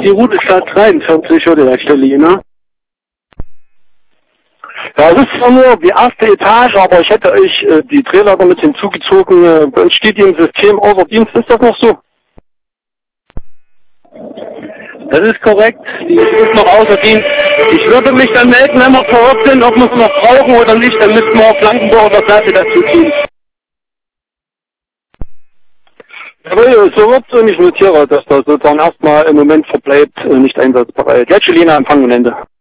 die Route statt 43 oder der Stelle, ne? Ja, es ist zwar nur die erste Etage, aber ich hätte euch die Drehleiter mit hinzugezogen. Bei uns steht die im System außer Dienst. Ist das noch so? Das ist korrekt. Die ist noch außer Dienst. Ich würde mich dann melden, wenn wir vor Ort sind, ob wir es noch brauchen oder nicht. Dann müssten wir auf Blankenburg oder Platte dazu ziehen. Jawohl, so wird's und ich notiere, dass das sozusagen erstmal im Moment verbleibt, nicht einsatzbereit. Jetzt Lena, Empfang und Ende.